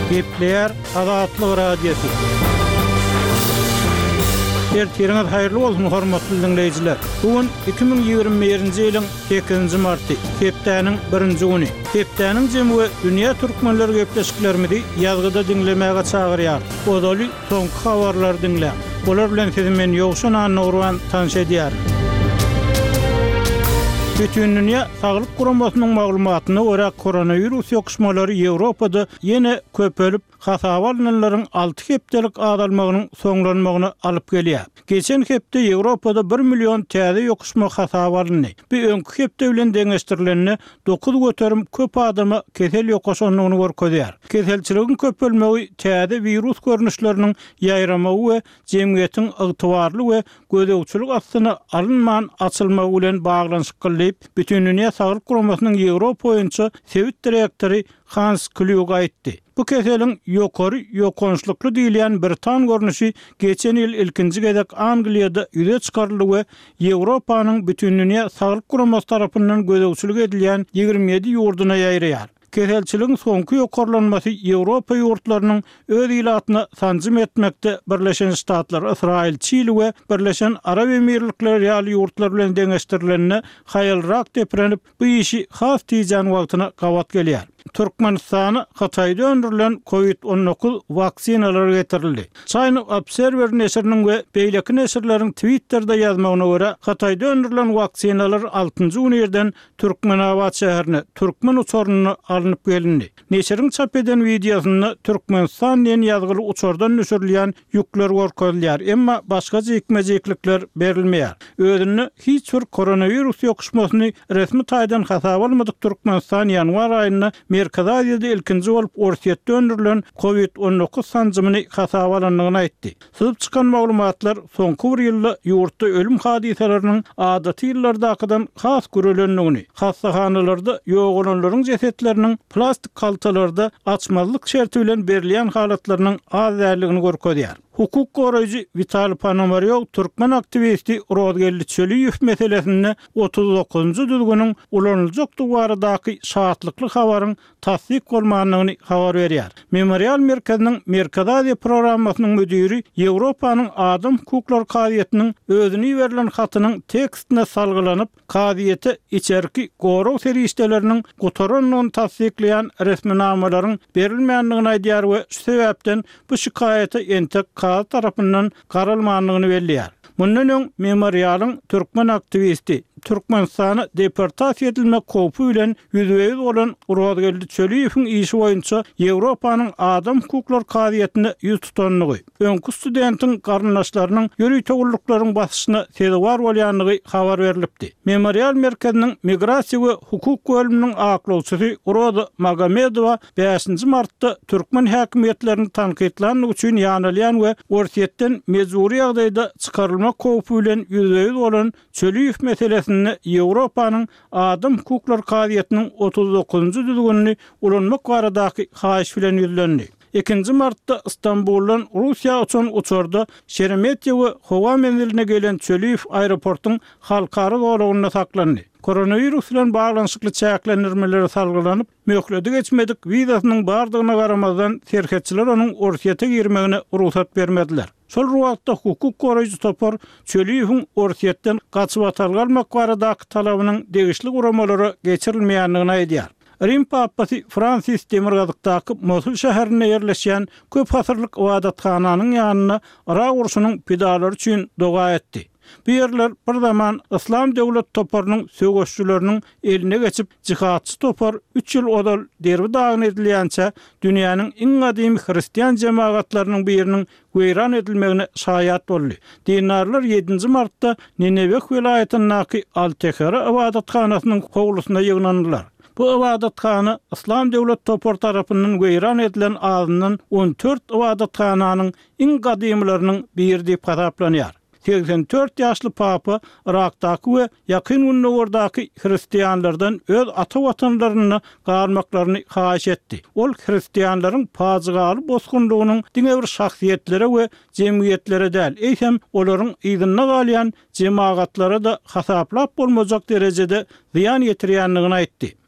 Gepler Azatlyk Radiosu. Ertiriniz hayırlı olsun hormatly dinleyijiler. Bugün 2021-nji ýylyň 8-nji marty, hepdäniň 1-nji güni. Hepdäniň jemgy dünýä türkmenleri gepleşiklerimizi ýazgyda dinlemäge çagyrýar. Odaly soňky habarlar dinle. Bolar bilen sizi men ýogşan Nurwan tanış edýär. Bütün dünya Sağlyk Guramasynyň maglumatyna görä koronavirus ýokuşmalary Ýewropada ýene köpelip hasaba alynanlaryň 6 hepdelik azalmagynyň soňlanmagyna alyp gelýär. Geçen hepde Ýewropada 1 million täze ýokuşma hasaba alyndy. Bu öňkü hepde bilen deňeşdirilenle 9 göterim köp adamy kesel ýokuşanyny görkezýär. Keselçiligiň köpelmegi täze virus görnüşleriniň ýaýramagy we jemgyýetiň ygtybarly we gödegçilik astyna alynman açylmagy bilen baglanyşyk bütün dünya Sağlyk Guramasynyň Ýewropa boýunça sewit direktori Hans Kluge aýtdy. Bu keseliň ýokary ýokançlykly diýilen bir tan görnüşi geçen ýyl ilkinji gezek Angliýada ýüze çykaryldy we Ýewropanyň bütün dünya Sağlyk Guramasy tarapyndan gödegçilik edilýän 27 ýurduna ýaýrayar. Keselçiligiň soňky ýokarlanmasy Ýewropa ýurtlarynyň öz ilatyna sanjym etmekde Birleşen Ştatlar, Israil, Çili we Birleşen Arab Emirlikleri ýaly ýurtlar bilen deňeşdirilenine haýylrak deprenip bu işi has tiýjan wagtyna gawat gelýär. Türkmenistany Hatayda öndürilen COVID-19 vaksinalary getirildi. China Observer neşriniň we beýleki neşrleriň Twitter'da ýazmagyna görä, Hatayda öndürilen vaksinalar 6-njy günlerden Türkmenabad şäherine Türkmen uçuruny alynyp gelindi. Neşriň çap eden videosyny Türkmenistan diýen ýazgyly uçurdan nöşürlýän ýükler görkezýär, emma başga jekmejeklikler berilmeýär. Özüni hiç bir koronavirus ýokuşmasyny resmi taýdan hasaba almadyk Türkmenistan ýanwar aýyna Merkez Aziýada ilkinji bolup Orsiýetde öndürilen COVID-19 sanjymyny hasaba alanlygyny aýtdy. Syzyp çykan maglumatlar soňky bir ýylda ýurtda ölüm hadiseleriniň adaty ýyllardakydan has görelenligini, hastahanalarda ýok olanlaryň jesetleriniň plastik kaltalarda açmazlyk şerti bilen berilýän halatlarynyň az däligini görkezýär. Hukuk goraýjy Vital Panomaryov Türkmen aktivisti Rodgelli Çöliýew meselesini 39-njy düzgünüň ulanyljakdygy baradaky şahatlykly habaryň tasdik bolmanyny habar berýär. Memorial Merkeziniň Merkez Aziýa programasynyň müdiri Ýewropanyň Adam hukuklar kaziýetiniň özüni berilen hatynyň tekstine salgylanyp, kaziýete içerki goraw serişdeleriniň gotaranlygyny tasdikleýän resminamalaryň berilmeýändigini aýdýar we şu sebäpden bu şikaýaty entek tarapyndan garalmanlygyny belliýär. Mundan öň Memorialyň türkmen aktivisti Türkmenistany deportasiýa edilmek kopy bilen ýüzüýüz bolan Rodgelli Çöliýewiň işi boýunça Ýewropanyň Adam hukuklar kaziýetine ýüz tutanlygy, öňkü studentiň garyndaşlarynyň ýöri tögürlüklaryň basyşyna sebäp bolýanlygy habar berilipdi. Memorial Merkeziniň Migrasiýa we Hukuk bölüminiň aklawçysy Roda Magomedowa 5-nji martda türkmen häkimetlerini tanqidlanlyk üçin ýanylýan we Orsiýetden mejburi ýagdaýda çykarylmak kopy bilen ýüzüýüz bolan Çöliýew meselesini Ýewropanyň Adam hukuklar kaziýetiniň 39-njy düzgünini ulanmak baradaky haýyş bilen ýüzlendi. 2 martda İstanbuldan Russiýa üçin uçurda Şeremetyew we howa menziline gelen Çöliýew aeroportyň halkary dolagyna saklandy. Koronavirus bilen baglanyşykly çäklendirmeler salgylanyp, möhlet geçmedik wizasynyň bardygyna garamazdan serhetçiler onuň Orsiýete girmegine ruhsat bermediler. Şol wagtda hukuk goraýjy topar Çöliýewiň Orsiýetden gaçyp atalgalmak baradaky talabynyň degişli guramalary geçirilmeýändigini aýdýar. Rim papasy Francis Demirgazykdaky Mosul şäherine ýerleşýän köp hasyrlyk ibadathananyň ýanyna ara urşunyň pidalary üçin doga etdi. Bu yerler bir zaman İslam döwlet toparynyň söwgeççileriniň eline geçip cihatçy topar 3 ýyl odal derbi dagyny edilýänçe dünýäniň iň gadymy hristiýan jemaatlarynyň biriniň weýran edilmegine şahyat boldy. Dinarlar 7 martda Nineve welaýatynyň Al-Tehera ibadatxanasynyň howlusyna ýygnandylar. Bu ibadatxana İslam döwlet topar tarapyndan weýran edilen azynyň 14 ibadatxananyň iň gadymlarynyň biri diýip hasaplanýar. 84 ýaşly papa Irakdaky we ýakyn ünlülerdaky hristiýanlardan öz ata watanlaryny garmaklaryny haýyş etdi. Ol hristiýanlaryň pazygaly bozgunlygynyň diňe bir şahsiýetlere we jemgyýetlere däl, eýsem olaryň ýygyna galýan jemaatlara da hasaplap bolmajak derejede ziyan ýetirýändigini aýtdy.